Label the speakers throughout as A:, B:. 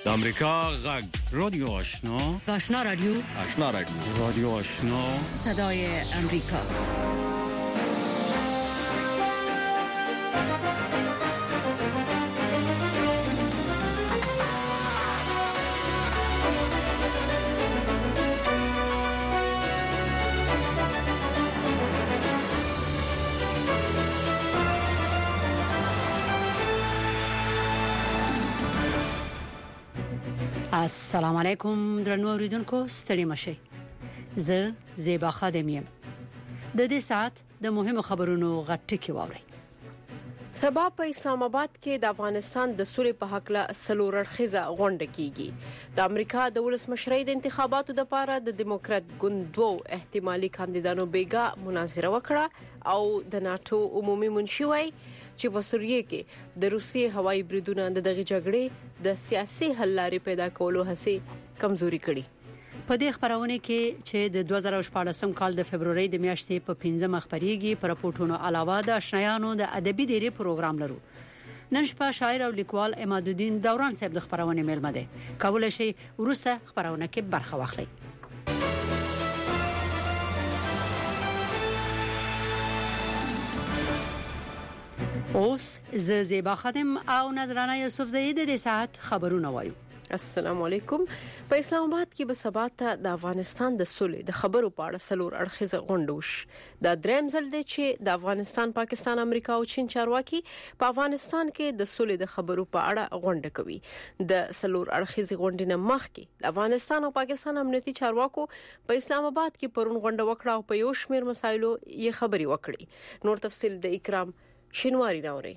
A: د امریکا غږ رادیو آشنا رادیو آشنا
B: صدای امریکا. السلام علیکم درنو اوریدونکو، ستړي مشئ. زه زیبا خادم یم. د دې ساعت د مهمو خبرونو غټکی واورئ.
C: سبا په اسلام آباد کې د افغانستان د سولې په حق له سلور اړخیزه غونډه کیږي. د امریکا د ولسمشرۍ د انتخاباتو لپاره د دیموکرات ګوند دوه احتمالي کاندیدانو بیګا مناظره وکړه او د ناتو عمومي منشي وای چې په سوریه کې د روسي هوایي بریدونو د دغه جګړې د سیاسي حل لارې پیدا کولو هڅې کمزوري کړي.
B: په دې خبرونه کې چې د 2014 کال د فبرवरी د میاشتې په 15 خبريږي پر راپورټونو علاوه د آشنایانو د ادبي ډیری پروګرام لرو. نن شپه شاعر او لیکوال عماد الدین دوران صاحب د خبرونه میلمه ده. کولای شي ورسته خبرونه کې برخه واخلي. اوس زیبا خادم او نظرانه یوسف زید د ساعت خبرونه وایو.
C: السلام علیکم. په اسلام آباد کې به سبا ته د افغانستان د سولې د خبرو په اړه سلور اړخیزه غونډه وشي. دا دریم ځل دی چې د افغانستان، پاکستان، امریکا او چین چارواکي په افغانستان کې د سولې د خبرو په اړه غونډه کوي. د سلور اړخیزه غونډې نه مخکې د افغانستان او پاکستان امنیتي چارواکو په اسلام آباد کې پرون غونډه وکړه او په یو شمېر مسایلو یې خبري وکړي. نور تفصیل د اکرام شینواری ناوري.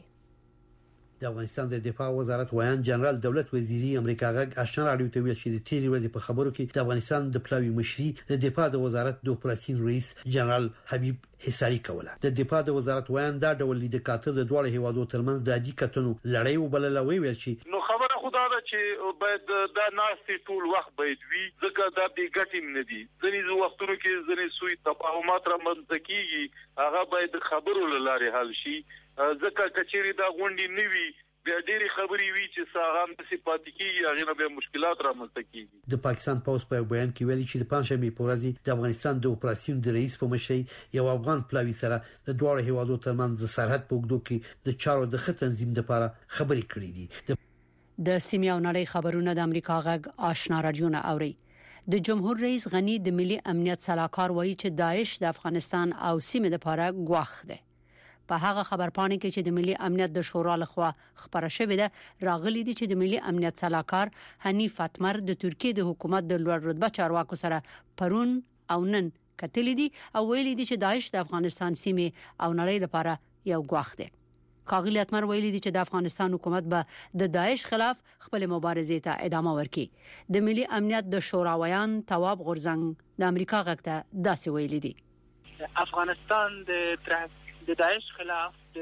D: د افغانستان د دفاع وزارت ویان جنرال دولت وزیری امریکا غږ آشنا رادیو ته ویل چې د تیری ورځې په خبرو کې د افغانستان د پلاوی مشري د دفاع د وزارت د اپراسیون رئیس جنرال حبیب حساری کوله. د دفاع د وزارت ویان دا ډول د کاته د دوه هیوادو ترمنځ د عادي کتنو لړۍ وبللوي ویل چې
E: نو خبره خدا ده چې باید دا ناستې ټول وخت باید وي، ځکه دا د ګټیم نه دي. ځینې وختونو کې ځینې سوی تفاهمات را منځکیږي، هغه باید خبرو لاره حل شي. ځکه کچېری دا غونډې نیوي بیا ډېری خبرې وی چې ساغام د صفات کیږي، هغه نه به مشکلات رامنځته کیږي.
D: د پاکستان پوز په بیان کې ویلي چې د پنځمې په ورځ د افغانستان د اپراسیون د رئیس په مشرۍ یو افغان پلاوی سره د دوه هیوادو ترمنځ د سرحد په اوږدو کې د چارو د ښه تنظیم لپاره خبرې کړې دي.
B: د سیمه او نړۍ خبرونه د امریکا غږ آشنا رادیو نه اوري. د جمهور رئیس غنی د ملي امنیت صلاحکار وایي چې داعش د افغانستان او سیمه لپاره ګواښ ده. په هغه خبرپاڼه کې چې د ملي امنیت د شورا لخوا خبره شوې ده راغلي دي چې د ملي امنیت صلاحکار حنیف اتمر د ترکیه د حکومت د لوړ رتبه چارواکو سره پرون او نن کتلې دي او ویلي دي چې داعش د افغانستان سیمه او نړۍ لپاره یو ګواښ ده. کاغلی اتمر ویلي دي چې د افغانستان حکومت به د داعش خلاف خپل مبارزې ته ادامه ورکړي. د ملي امنیت د شورا ویان تواب غورزنګ د امریکا غږ ته داسې ویلي دي.
F: افغانستان د داعش خلاف د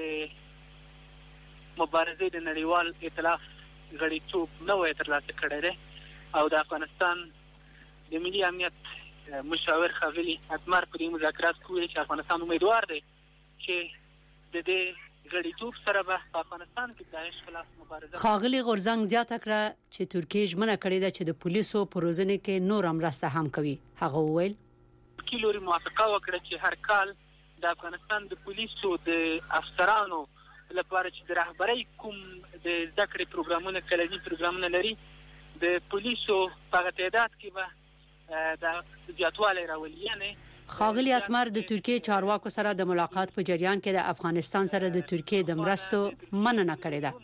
F: مبارزې د نړیوال ائتلاف غړیتوب نه وای ترلاسه کړی دی او د افغانستان د ملي امنیت مشاور خاغلی اتمر په دې مذاکرات کې چې افغانستان امیدوار دی چې د دې غړیتوب سره به افغانستان کې د داعش خلاف مبارزه.
B: خاغلی غورزنګ زیاته کړه چې ترکیه ژمنه کړې ده چې د پولیسو پروژنې کې نور مرسته هم کوي. هغه وویل
F: کې لوري موافقه وکړه چې هر کال د افغانستان د پولیسو د افسرانو لپاره چې د رهبرۍ کوم د ذکر پروګرامونه کلیدي پروګرامونه لري د پولیسو په تعداد کې به د زیاتوالی راولي. یعنی
B: خاغلی اتمر د ترکیه چارواکو سره د ملاقات په جریان کې د افغانستان سره د ترکیه د مرستو مننه کړې ده.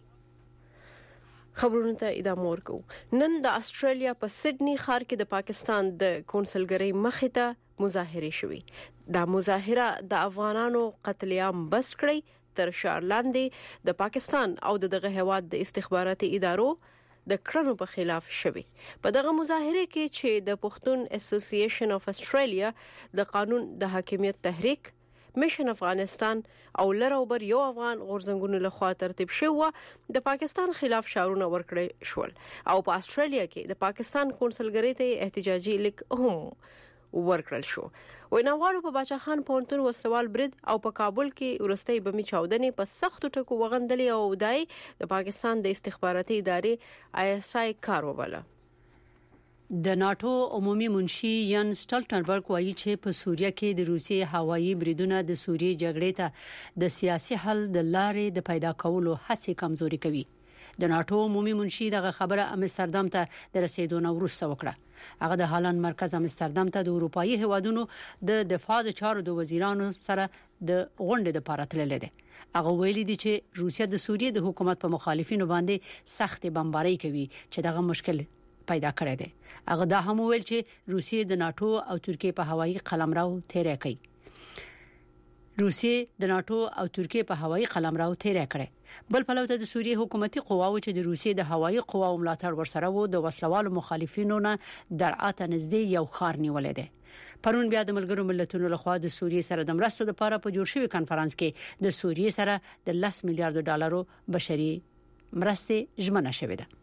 C: خبرونه ته ادامه ورکو. نن د استرالیا په سیدنی ښار کې د پاکستان د کونسلګرۍ مخې ته مظاهره شوې. دا مظاهره د افغانانو قتل عام بس کړی تر شعار لاندې د پاکستان او دغه هیواد د استخباراتي ادارو د کړنو په خلاف شوې. په دغه مظاهره کې چې د پښتون اسوسییشن اف استرالیا د قانون د حاکمیت تحریک میشن افغانستان او لروبر یو افغان غورځنګونو لخوا ترتیب شو د پاکستان خلاف شعارونه ورکړل شول او په استرالیا کې د پاکستان کونسلګری ته احتجاجي لیک هم ورکړل شو. ویناوالو په باچا خان پونتون وسوال برید او په کابل کې ورستۍ بمي چاودنې په سختو ټکو وغندلې او دای د پاکستان د استخباراتي ادارې ISI کار وباله.
B: د ناتو عمومي منشي یان سټالټنبرګ وایي چې په سوریه کې د روسیې هوایي بریدونه د سوریې جګړې ته د سیاسي حل د لارې د پیدا کولو هڅې کمزوري کوي. د ناتو عمومي منشي دغه خبره امستردام ته د رسیدو وروسته وکړه. هغه د هالند مرکز امستردام ته د اروپאי هوادونو د دفاع د چارو د وزیرانو سره د غونډې لپاره تللی دی. هغه ویلي دی چې روسیه د سوریې د حکومت په مخالفینو باندې سخت بمباري کوي چې دغه مشکل پیدا کړی دی. هغه دا هم ویل چې روسیه د ناتو او ترکیه په هوایي قلمرو تیرې کوي. روسیه د ناتو او ترکیه په هوایي قلمرو تیرې کړې. بل پلو ته د سوریې حکومتي قواو چې د روسیې د هوایي قواو ملاتړ ورسره وو د وسلوالو مخالفینو نه درعاته نږدې یو خار نیولې ده. پرون بیا د ملګرو ملتونو لخوا د سوریې سره د مرستو لپاره په جوړ شوی کانفرنس کې د سوریې سره د 10 میلیارډ ډالرو بشري مرستې ژمنه شوې ده.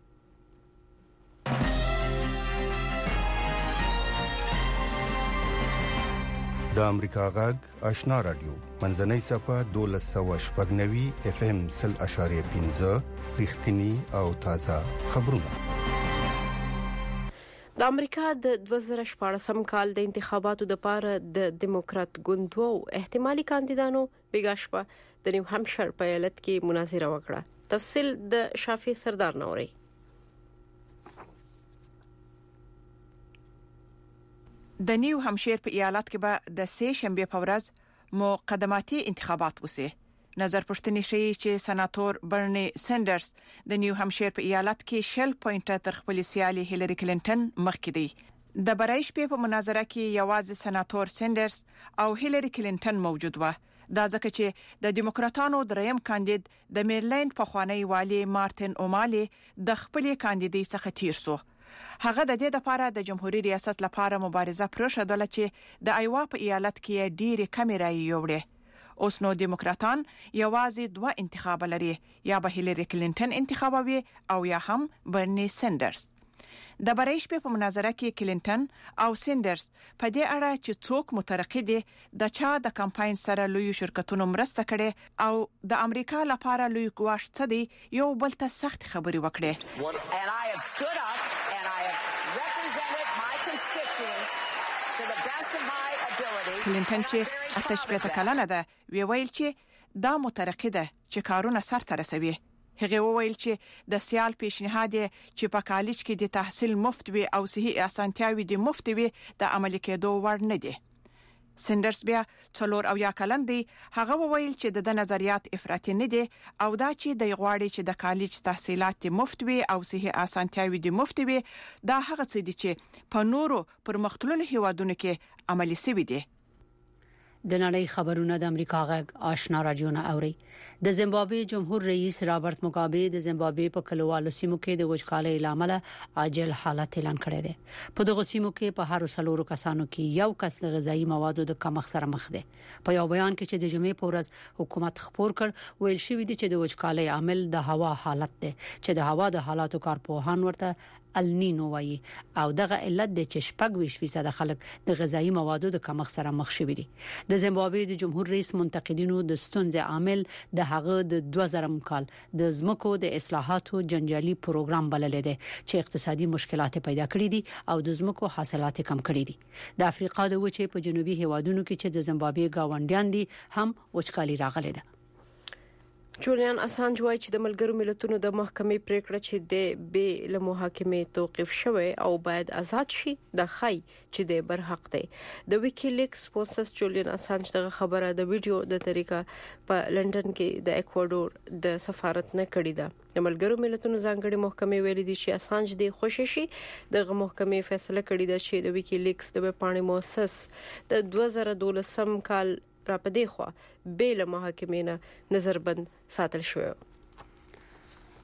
G: د امریکا غږ آشنا رادیو منځنۍ صفه 1290 FM 0.15 رښتینی او تازه خبرونه.
C: د امریکا د 2014 کال د انتخاباتو لپاره د دیموکرات ګوند احتمالي کاندیدانو بیګاشپا د نیو همشر په ایالت کې مناظره وکړه. تفصیل د شافي سردار نوري.
H: د نیو همشیر په ایالت کې به د سه شنبه په ورځ مقدماتي انتخابات وسی. نظر پښتنې شي چې سناتور برني سندرز د نیو همشیر په ایالت کې 0 پوینټه تر خپل سیالي هیلری کلینټن مخکې دی. د برایش په مناظره کې یوازې سناتور سندرز او هیلری کلینټن موجود و. دا ځکه چې د دیموکراتانو دریم کاندید د میرلند په خوانی والی مارټن اومالي د خپل کاندیدي څخه تیر سو. هغه د دې لپاره د جمهوریت ریاست لپاره مبارزه پرېښودله چې د ایوا په ایالت کې ډېری کمی رایې یوړې. اوس نو دیموکراتان یوازې 2 انتخاب لري، یا به هیلری کلینټن انتخابوي او یا هم برني سندرز. د برایش په مناظره کې کلینټن او سندرز په دې اړه چې څوک مترقی دي د چا د کمپاین سره لوی شرکتونو مرسته کړي او د امریکا لپاره لوی ګواښ څه دی یو بل ته سخت خبري وکړي. کلینټن چې 88 کلنه ده ویل چې دا مترقی ده چې کارونه سر ته رسوي. هغه وویل چې د سیال پیشنهاد چې په کالج کې د تحصیل مفت وي او صحي اسانتیاوي د مفت وي د عملي کېدو وړ نه دي. سندرز بیا 4 کلن دی. هغه وویل چې د نظریات افراطي نه دي او دا چې د غواړي چې د کالج تحصیلات مفت وي او صحي اسانتیاوي د مفت وي دا هغه څه دي چې په نورو پرمختللو هیوادونو کې عملي شوي دي.
B: د نړۍ خبرونه د امریکا غږ آشنا رادیو نه اوري. د زیمبابوې جمهور رئیس رابرټ موګابي د زیمبابوې په کلوالو سیمو کې د وچکالۍ لامل عاجل حالت اعلان کړی دی. په دغه سیمو کې په هر 3 کسانو کې یو کس د غذایی موادو د کمښت سره مخ دی. په یو بیان کې چې د جمعې په ورځ حکومت خبر کړ ویل شوی دی چې د وچکالۍ عامل د هوا حالت دی چې د هوا د حالاتو کارپوهان ورته النینو وایي او دغه علت د 26% خلک د غذایی موادو د کمښت سره مخ شوي دي. د زیمبابوې د جمهور رئیس منتقدینو د ستونزې عامل د هغه د 2000 کال د زمکو د اصلاحاتو جنجالي پروګرام بللی دی چې اقتصادي مشکلات پیدا کړې دي او د زمکو حاصلات کم کړي دي. د افریقا د وچې په جنوبي هیوادونو کې چې د زیمبابوې گاونډیان دي هم وچکالي راغلې ده.
C: جولیان اسانج وایي چې د ملګرو ملتونو د محکمې پریکړه چې د بې له محاکمې توقيف شوی او باید آزاد شي د خای چې د برحق دی. د ویکیلیکس پوسټ جولیان اسانج دغه خبره د ویډیو د طریقه په لندن کې د اکوادور د سفارت نه کړې ده. د ملګرو ملتونو ځانګړي محکمې ویلي دي چې اسانج د خوششي دغه محکمې فیصله کړې ده چې د ویکیلیکس د پاڼې مؤسس د 2012 کال را پدې خو بیل محاکمې نه نظربند ساتل شو.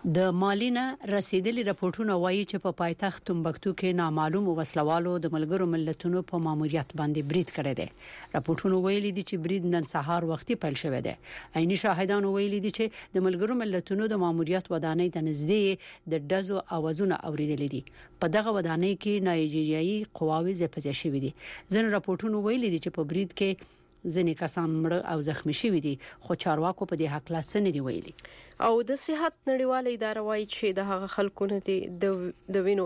B: د مالینه رسیدلي راپورټونه وایي چې په پایتخت تمبکتو کې نامعلوم وسلوالو د ملګرو ملتونو په ماموریت باندې برید کړی دی. راپورټونه ویلي دي چې برید نن سهار وختي پیل شوی دی. عیني شاهدانو ویلي دي چې د ملګرو ملتونو د ماموریت ودانۍ ته نږدې د ډزو اوازونه اوریدل دي. په دغه ودانۍ کې نایجیریایي قواوې ځپځې شوې دي. ځینې راپورټونه ویلي دي چې په برید کې ځینې کسان مړ او زخمی شوي دي، خو چارواکو په دې حق لا څه نه دی ویلي.
C: او د صحت نړیواله اداره وايي چې د هغه خلکو نه د وینو